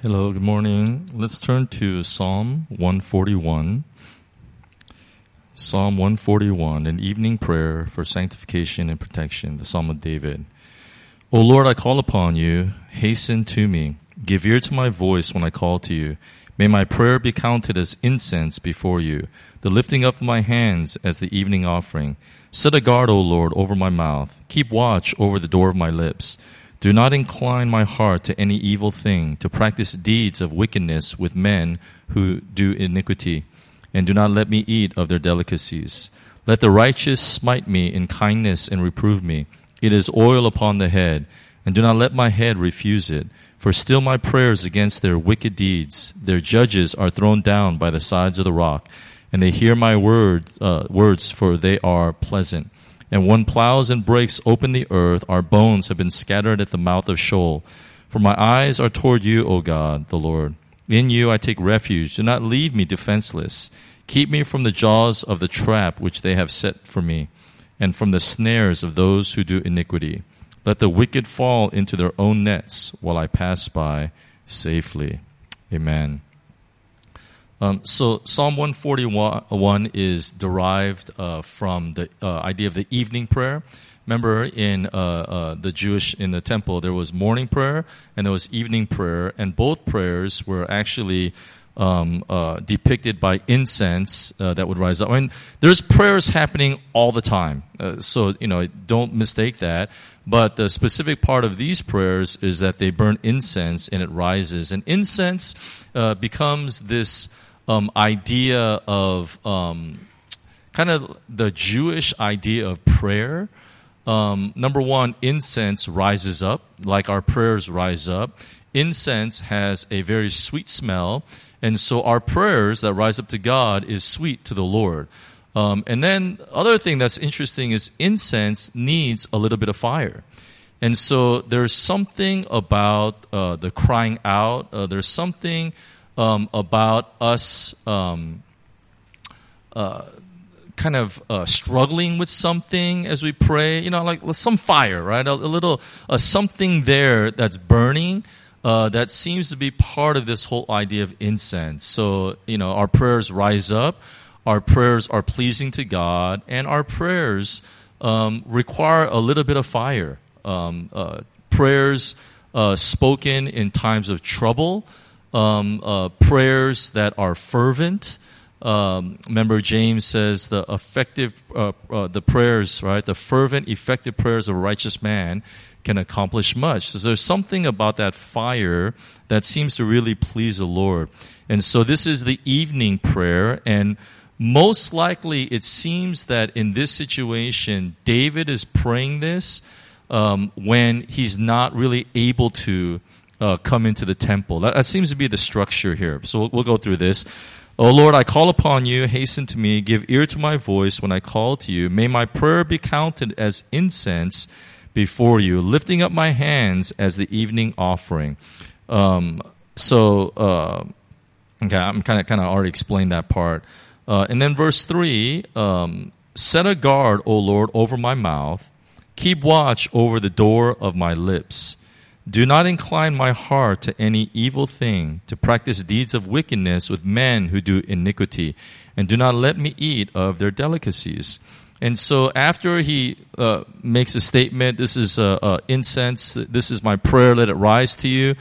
Hello, good morning. Let's turn to Psalm 141. Psalm 141, an evening prayer for sanctification and protection, the Psalm of David. O Lord, I call upon you. Hasten to me. Give ear to my voice when I call to you. May my prayer be counted as incense before you, the lifting up of my hands as the evening offering. Set a guard, O Lord, over my mouth. Keep watch over the door of my lips. Do not incline my heart to any evil thing, to practice deeds of wickedness with men who do iniquity, and do not let me eat of their delicacies. Let the righteous smite me in kindness and reprove me. It is oil upon the head, and do not let my head refuse it. For still my prayers against their wicked deeds. Their judges are thrown down by the sides of the rock, and they hear my words, for they are pleasant. And one plows and breaks open the earth, our bones have been scattered at the mouth of Sheol. For my eyes are toward you, O God, the Lord. In you I take refuge. Do not leave me defenseless. Keep me from the jaws of the trap which they have set for me, and from the snares of those who do iniquity. Let the wicked fall into their own nets while I pass by safely. Amen. So Psalm 141 is derived from the idea of the evening prayer. Remember, in the temple, there was morning prayer and there was evening prayer, and both prayers were actually depicted by incense that would rise up. I mean, there's prayers happening all the time, so don't mistake that. But the specific part of these prayers is that they burn incense and it rises, and incense becomes this idea of kind of the Jewish idea of prayer. Number one, incense rises up, like our prayers rise up. Incense has a very sweet smell, and so our prayers that rise up to God is sweet to the Lord. And then other thing that's interesting is incense needs a little bit of fire. And so there's something about the crying out. There's something about us kind of struggling with something as we pray, like some fire, right? A little something there that's burning that seems to be part of this whole idea of incense. So, our prayers rise up, our prayers are pleasing to God, and our prayers require a little bit of fire. Prayers spoken in times of trouble, prayers that are fervent. Remember, James says the prayers, right? The fervent, effective prayers of a righteous man can accomplish much. So there's something about that fire that seems to really please the Lord. And so this is the evening prayer, and most likely it seems that in this situation, David is praying this when he's not really able to come into the temple. That seems to be the structure here. So we'll go through this. O Lord, I call upon you. Hasten to me. Give ear to my voice when I call to you. May my prayer be counted as incense before you, lifting up my hands as the evening offering. Okay, I'm kind of already explained that part. And then verse 3, set a guard, O Lord, over my mouth. Keep watch over the door of my lips. Do not incline my heart to any evil thing, to practice deeds of wickedness with men who do iniquity, and do not let me eat of their delicacies. And so after he makes a statement, this is incense, this is my prayer, let it rise to you.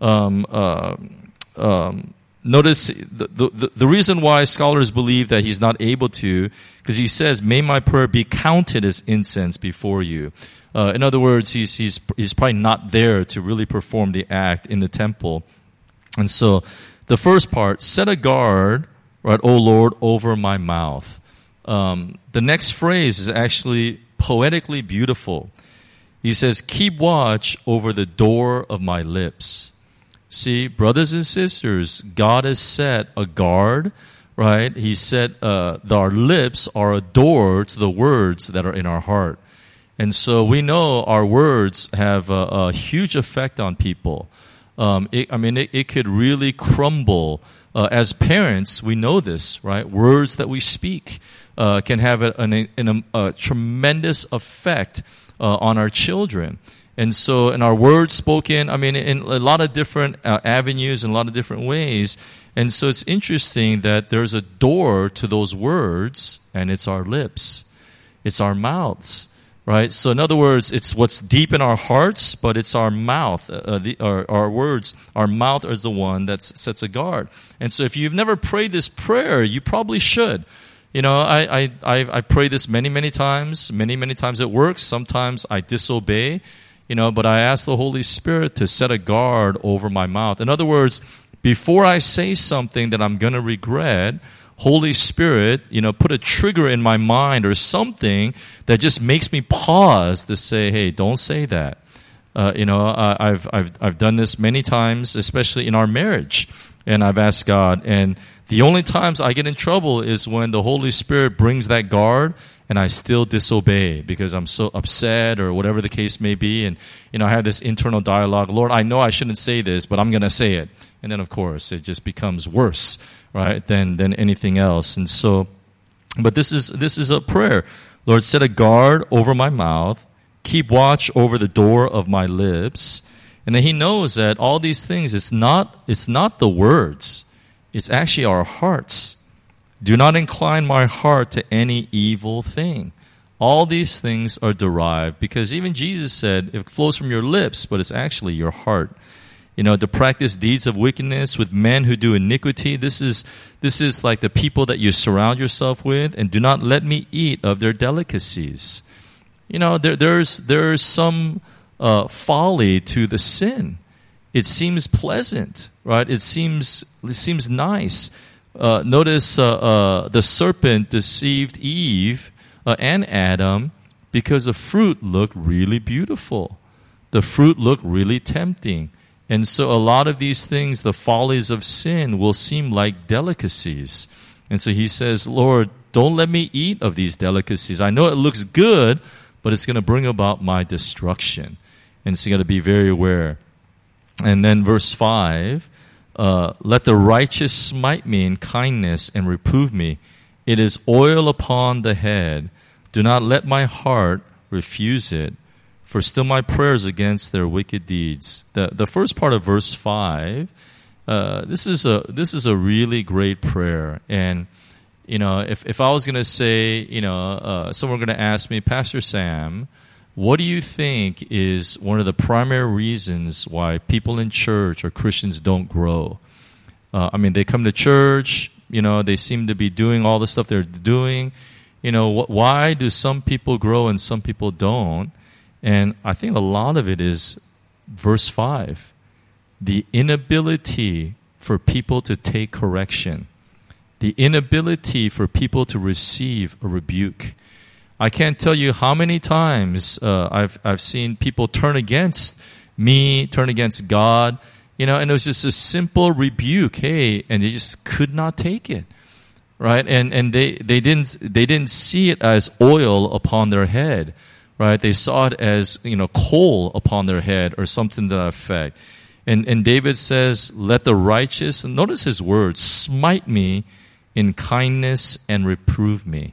Notice the reason why scholars believe that he's not able to, because he says, may my prayer be counted as incense before you. In other words, he's probably not there to really perform the act in the temple. And so the first part, set a guard, right, O Lord, over my mouth. The next phrase is actually poetically beautiful. He says, keep watch over the door of my lips. See, brothers and sisters, God has set a guard, right? He said our lips are a door to the words that are in our heart. And so we know our words have a huge effect on people. It could really crumble. As parents, we know this, right? Words that we speak can have a tremendous effect on our children. And so, in our words spoken, I mean, in a lot of different avenues and a lot of different ways. And so, it's interesting that there's a door to those words, and it's our lips, it's our mouths, right? So, in other words, it's what's deep in our hearts, but it's our mouth, our words. Our mouth is the one that sets a guard. And so, if you've never prayed this prayer, you probably should. You know, I pray this many times. Many times it works. Sometimes I disobey. You know, but I ask the Holy Spirit to set a guard over my mouth. In other words, before I say something that I'm going to regret, Holy Spirit, you know, put a trigger in my mind or something that just makes me pause to say, hey, don't say that. You know, I've done this many times, especially in our marriage, and I've asked God. And the only times I get in trouble is when the Holy Spirit brings that guard, and I still disobey because I'm so upset or whatever the case may be. And, you know, I have this internal dialogue. Lord, I know I shouldn't say this, but I'm going to say it. And then, of course, it just becomes worse, right, than anything else. And so, but this is a prayer. Lord, set a guard over my mouth. Keep watch over the door of my lips. And then he knows that all these things, it's not the words. It's actually our hearts. Do not incline my heart to any evil thing. All these things are derived because even Jesus said it flows from your lips, but it's actually your heart. You know, to practice deeds of wickedness with men who do iniquity. This is like the people that you surround yourself with, and do not let me eat of their delicacies. You know, there's some folly to the sin. It seems pleasant, right? It seems nice. Notice the serpent deceived Eve and Adam because the fruit looked really beautiful. The fruit looked really tempting. And so a lot of these things, the follies of sin, will seem like delicacies. And so he says, Lord, don't let me eat of these delicacies. I know it looks good, but it's going to bring about my destruction. And so you got to be very aware. And then verse 5, let the righteous smite me in kindness and reprove me. It is oil upon the head. Do not let my heart refuse it, for still my prayers against their wicked deeds. The first part of verse 5, this is a really great prayer. And you know, if I was going to say, you know, someone going to ask me, Pastor Sam, what do you think is one of the primary reasons why people in church or Christians don't grow? I mean, they come to church, you know, they seem to be doing all the stuff they're doing. You know, why do some people grow and some people don't? And I think a lot of it is verse 5, the inability for people to take correction, the inability for people to receive a rebuke. I can't tell you how many times I've seen people turn against me, turn against God, you know, and it was just a simple rebuke, hey, and they just could not take it, right? And they didn't see it as oil upon their head, right? They saw it as, you know, coal upon their head or something to that effect. And David says, let the righteous, and notice his words, smite me in kindness and reprove me.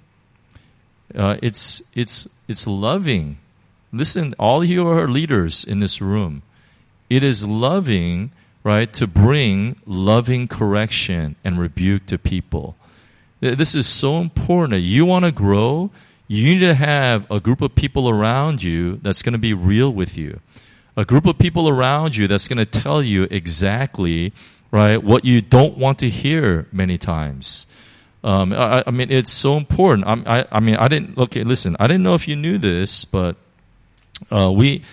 It's loving. Listen, all you are leaders in this room. It is loving, right, to bring loving correction and rebuke to people. This is so important. You want to grow, you need to have a group of people around you that's going to be real with you. A group of people around you that's going to tell you exactly, right, what you don't want to hear many times. I mean, it's so important. I mean, I didn't know if you knew this, but I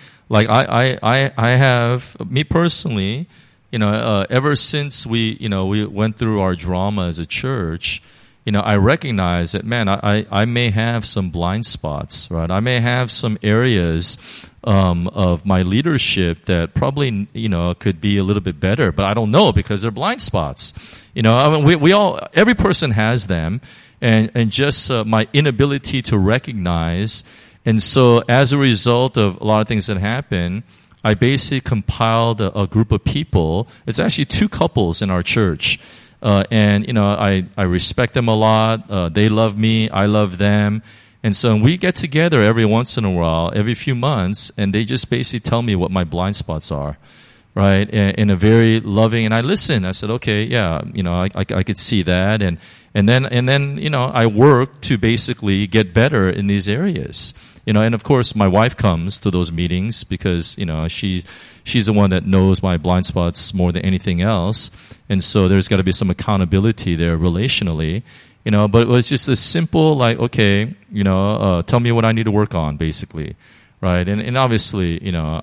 have, me personally, you know, ever since we went through our drama as a church, you know, I recognize that, man, I may have some blind spots, right? I may have some areas of my leadership that probably, you know, could be a little bit better, but I don't know because they're blind spots. You know, I mean, we all, every person has them, and just my inability to recognize. And so as a result of a lot of things that happen, I basically compiled a group of people. It's actually 2 couples in our church. And, you know, I respect them a lot. They love me. I love them. And so we get together every once in a while, every few months, and they just basically tell me what my blind spots are, right? In a very loving, and I listen. I said, okay, yeah, I could see that, and then I work to basically get better in these areas, and of course my wife comes to those meetings because she's the one that knows my blind spots more than anything else, and so there's got to be some accountability there relationally. But it was just a simple, like, okay, tell me what I need to work on, basically, right? And obviously,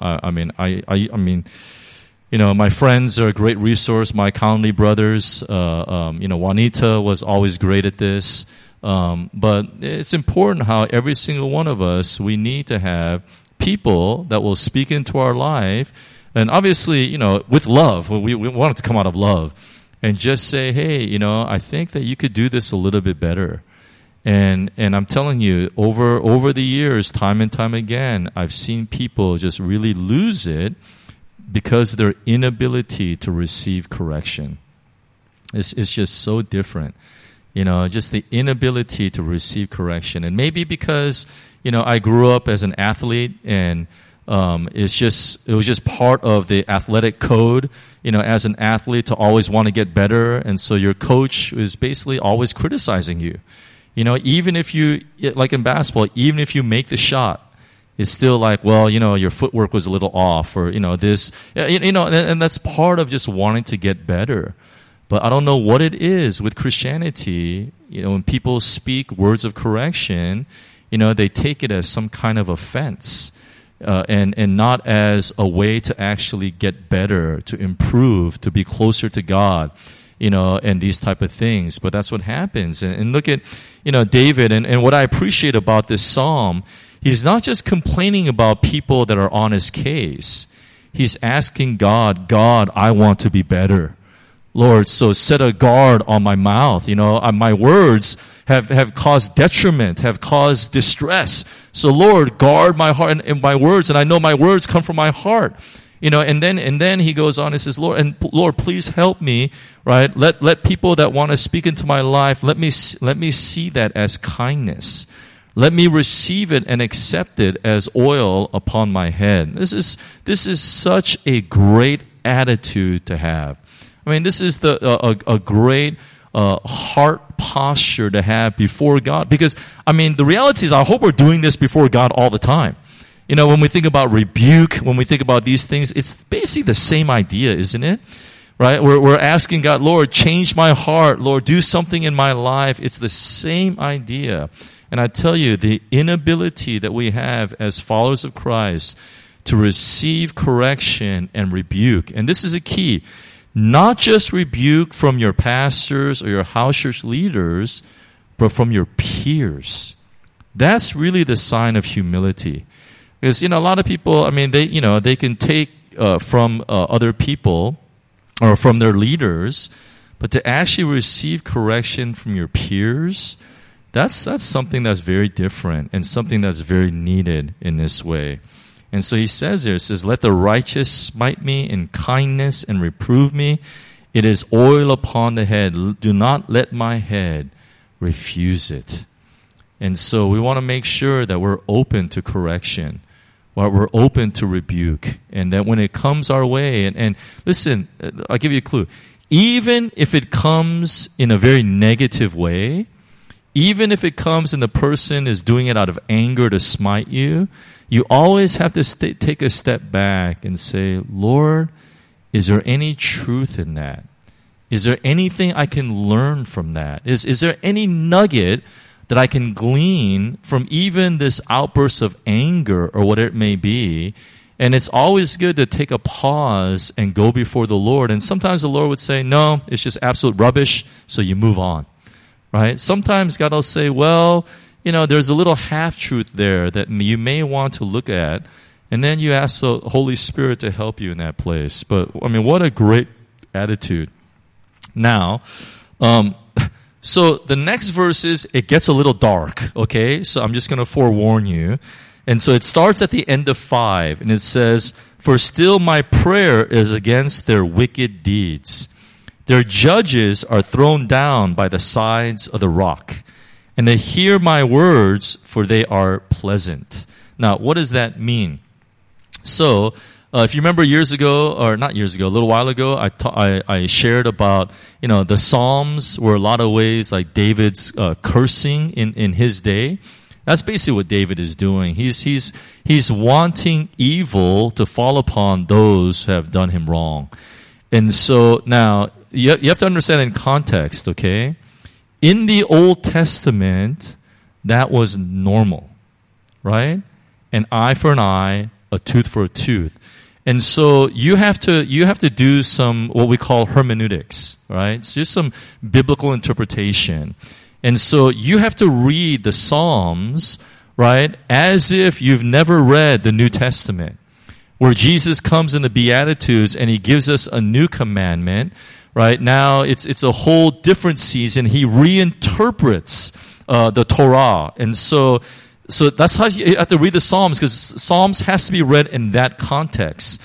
my friends are a great resource. My Conley brothers, Juanita was always great at this. But it's important how every single one of us, we need to have people that will speak into our life, and obviously, with love. We want it to come out of love. And just say, hey, I think that you could do this a little bit better. And I'm telling you, over the years, time and time again, I've seen people just really lose it because of their inability to receive correction. It's just so different. Just the inability to receive correction. And maybe because, I grew up as an athlete, and it was just part of the athletic code, as an athlete to always want to get better. And so your coach is basically always criticizing you. Even if you, like in basketball, even if you make the shot, it's still like, well, your footwork was a little off, or, this, and that's part of just wanting to get better. But I don't know what it is with Christianity, when people speak words of correction, they take it as some kind of offense. And not as a way to actually get better, to improve, to be closer to God, and these type of things. But that's what happens. And look at, David, and what I appreciate about this psalm, he's not just complaining about people that are on his case. He's asking God, I want to be better. Lord, so set a guard on my mouth. My words have caused detriment, have caused distress. So Lord, guard my heart and my words, and I know my words come from my heart. And then he goes on and says, Lord, please help me, right? Let people that want to speak into my life, let me see that as kindness. Let me receive it and accept it as oil upon my head. This is such a great attitude to have. I mean, this is a great heart posture to have before God. Because, the reality is, I hope we're doing this before God all the time. When we think about rebuke, when we think about these things, it's basically the same idea, isn't it? Right? We're asking God, Lord, change my heart. Lord, do something in my life. It's the same idea. And I tell you, the inability that we have as followers of Christ to receive correction and rebuke. And this is a key. Not just rebuke from your pastors or your house church leaders, but from your peers. That's really the sign of humility. Because, a lot of people, they can take from other people or from their leaders, but to actually receive correction from your peers, that's something that's very different and something that's very needed in this way. And so he says there, let the righteous smite me in kindness and reprove me. It is oil upon the head. Do not let my head refuse it. And so we want to make sure that we're open to correction, we're open to rebuke, and that when it comes our way, and listen, I'll give you a clue. Even if it comes in a very negative way, even if it comes and the person is doing it out of anger to smite you, you always have to take a step back and say, Lord, is there any truth in that? Is there anything I can learn from that? Is there any nugget that I can glean from even this outburst of anger or whatever it may be? And it's always good to take a pause and go before the Lord. And sometimes the Lord would say, no, it's just absolute rubbish, so you move on. Right? Sometimes God will say, well, there's a little half-truth there that you may want to look at, and then you ask the Holy Spirit to help you in that place. But, what a great attitude. Now, so the next verses, it gets a little dark, okay? So I'm just going to forewarn you. And so it starts at the end of 5, and it says, for still my prayer is against their wicked deeds. Their judges are thrown down by the sides of the rock. and they hear my words, for they are pleasant. Now, what does that mean? So, if you remember years ago, or not years ago, a little while ago, I shared about, the Psalms were a lot of ways like David's cursing in his day. That's basically what David is doing. He's wanting evil to fall upon those who have done him wrong. And so now, you have to understand in context, okay? In the Old Testament, that was normal, right? An eye for an eye, a tooth for a tooth. And so you have to do some what we call hermeneutics, right? It's just some biblical interpretation. And so you have to read the Psalms, right, as if you've never read the New Testament, where Jesus comes in the Beatitudes and he gives us a new commandment, right? Now it's a whole different season. He reinterprets the Torah. And so that's how you have to read the Psalms, because Psalms has to be read in that context.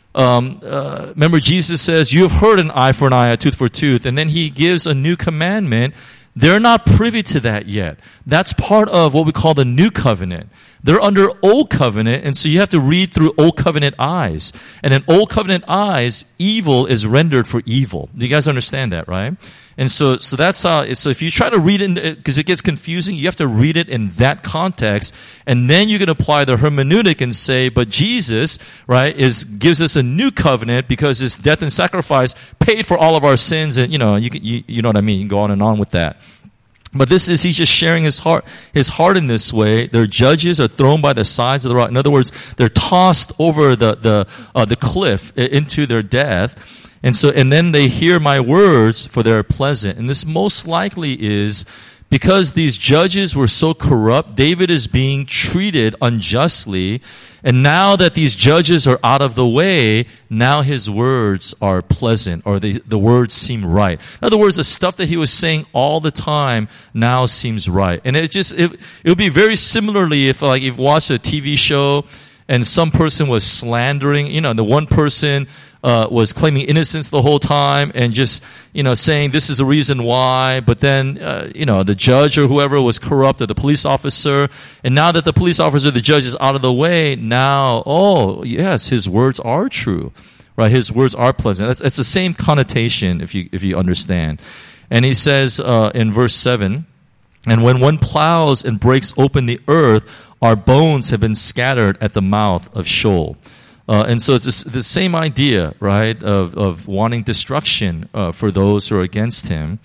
Remember, Jesus says, you have heard an eye for an eye, a tooth for a tooth, and then he gives a new commandment. They're not privy to that yet. That's part of what we call the new covenant. They're under old covenant, and so you have to read through old covenant eyes. And in old covenant eyes, evil is rendered for evil. Do you guys understand that, right? And so that's how, so if you try to read it, because it gets confusing, you have to read it in that context, and then you can apply the hermeneutic and say, but Jesus, right, gives us a new covenant because his death and sacrifice paid for all of our sins, and you know what I mean. You can go on with that. But he's just sharing his heart in this way. Their judges are thrown by the sides of the rock. In other words, they're tossed over the cliff into their death. And then they hear my words, for they're pleasant. And this most likely is because these judges were so corrupt, David is being treated unjustly. And now that these judges are out of the way, now his words are pleasant, or the words seem right. In other words, the stuff that he was saying all the time now seems right. And it would be very similarly if you've watched a TV show and some person was slandering, the one person was claiming innocence the whole time and just, saying this is the reason why, but then, the judge or whoever was corrupt, or the police officer, and now that the police officer, the judge is out of the way, now, oh, yes, his words are true, right? His words are pleasant. It's the same connotation if you understand. And he says, in verse 7, and when one plows and breaks open the earth, our bones have been scattered at the mouth of Sheol. And so it's the same idea, right, of wanting destruction for those who are against him.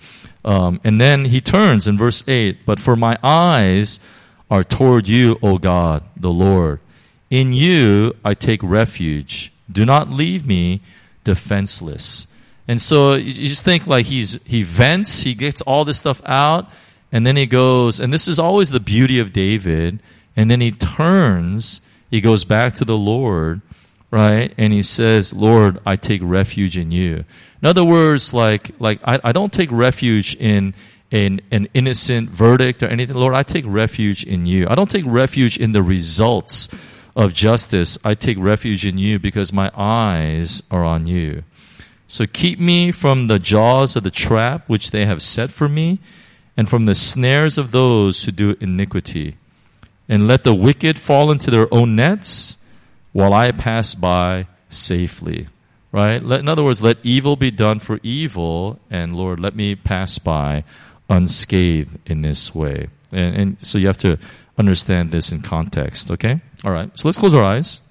And then he turns in verse 8, but for my eyes are toward you, O God, the Lord. In you I take refuge. Do not leave me defenseless. And so you just think like he vents, he gets all this stuff out, and then he goes, and this is always the beauty of David, and then he turns, he goes back to the Lord, right? And he says, Lord, I take refuge in you. In other words, like I don't take refuge in an innocent verdict or anything. Lord, I take refuge in you. I don't take refuge in the results of justice. I take refuge in you because my eyes are on you. So keep me from the jaws of the trap which they have set for me, and from the snares of those who do iniquity. And let the wicked fall into their own nets, while I pass by safely. Right? In other words, let evil be done for evil, and Lord, let me pass by unscathed in this way. And so you have to understand this in context, okay? All right, so let's close our eyes.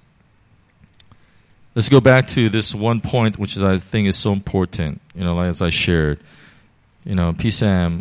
Let's go back to this one point, which I think is so important, as I shared. PSAM,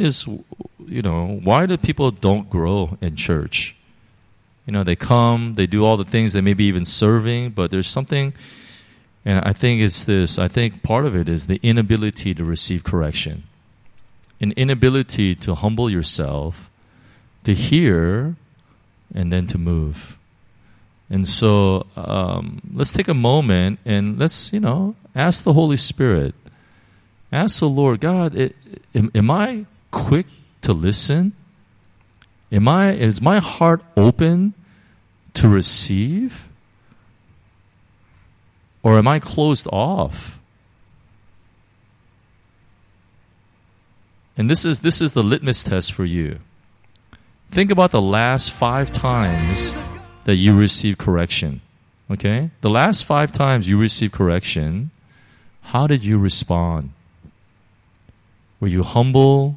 why do people don't grow in church? They come, they do all the things, they may be even serving, but there's something, and I think it's this, I think part of it is the inability to receive correction. An inability to humble yourself, to hear, and then to move. And so let's take a moment and let's, ask the Holy Spirit. Ask the Lord, God, am I quick to listen? Is my heart open to receive? Or am I closed off? And this is the litmus test for you. Think about the last 5 times that you received correction. Okay? The last 5 times you received correction, how did you respond? Were you humble?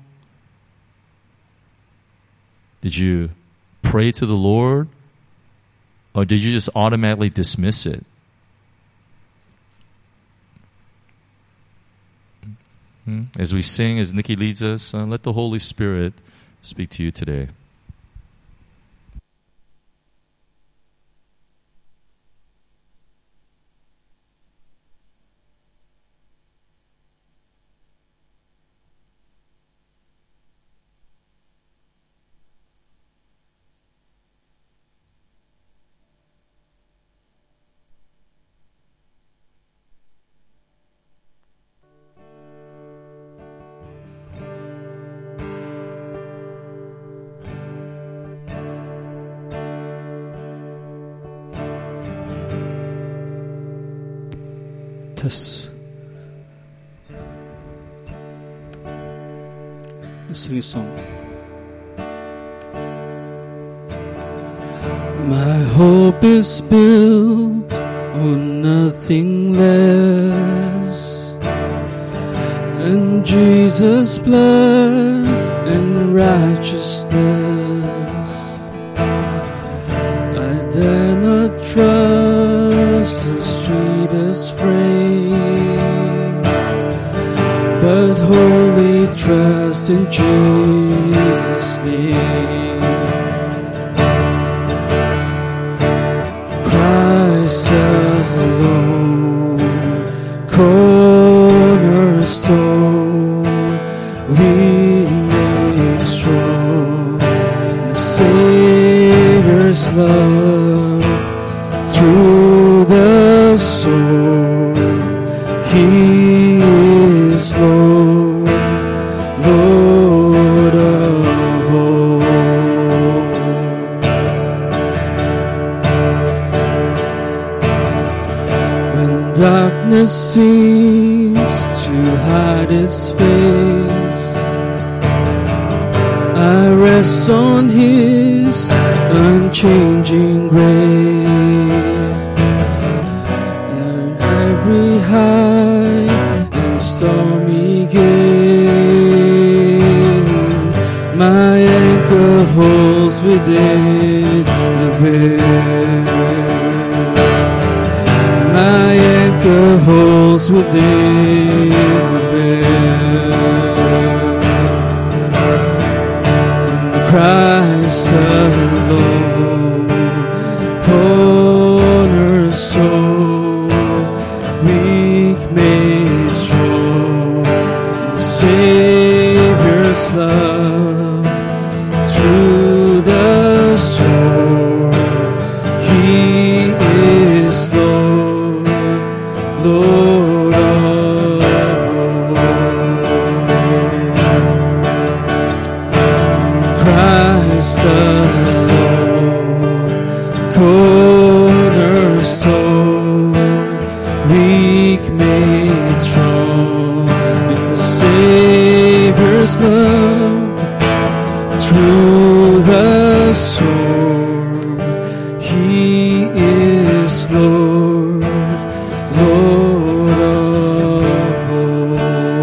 Did you pray to the Lord? Or did you just automatically dismiss it? As we sing, as Nikki leads us, let the Holy Spirit speak to you today. Let's sing a song. My hope is built on nothing less than Jesus' blood and righteousness. I dare not trust the sweetest frame, but wholly trust in Jesus' name. Christ alone, cornerstone, we make strong the Savior's love through the sword. He is Lord, Lord of all. When darkness seems to hide its face, I rest on His unchanging grace. Every high and stormy gale, my anchor holds within the veil. My anchor holds within the veil. Christ alone, cornerstone, weak made strong, the Savior's love through the sword. He is Lord, Lord of all. Christ alone, cornerstone, weak made strong in the Savior's love through the storm. He is Lord, Lord of all.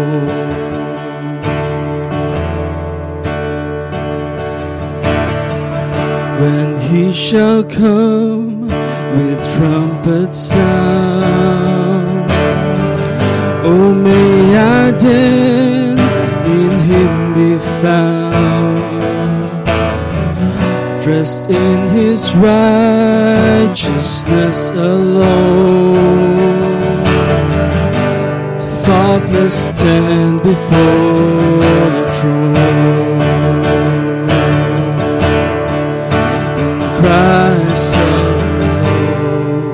When He shall come with trumpet sound, oh, may I then in Him be found, dressed in His righteousness alone, faultless stand before the throne. Christ alone,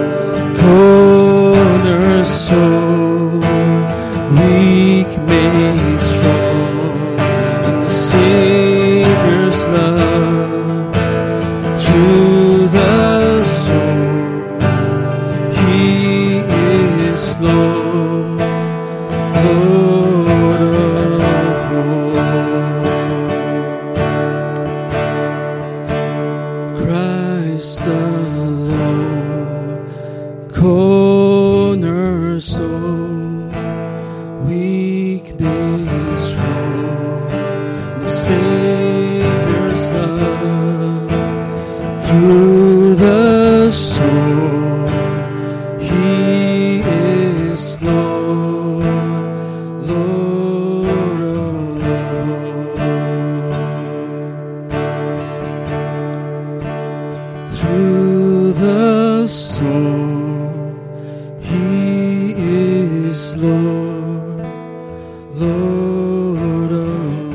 cornerstone, weak made strong in the Savior's love through the sword. He is Lord, Lord of all. soul, weak made strong. The Savior's love through the soul, He is Lord, Lord of all. Through the soul, He is Lord, Lord of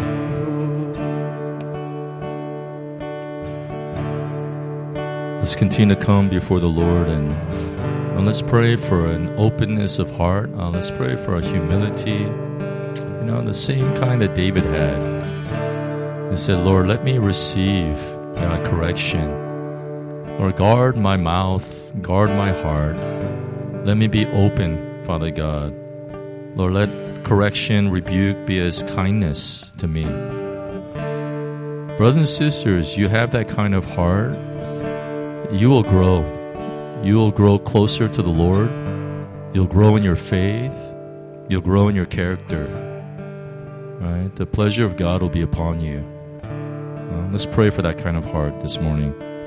all. Let's continue to come before the Lord and let's pray for an openness of heart. Let's pray for a humility, the same kind that David had. He said, Lord, let me receive correction. Lord, guard my mouth, guard my heart. Let me be open, Father God. Lord, let correction, rebuke be as kindness to me. Brothers and sisters, you have that kind of heart, you will grow. You will grow closer to the Lord. You'll grow in your faith. You'll grow in your character. Right? The pleasure of God will be upon you. Let's pray for that kind of heart this morning.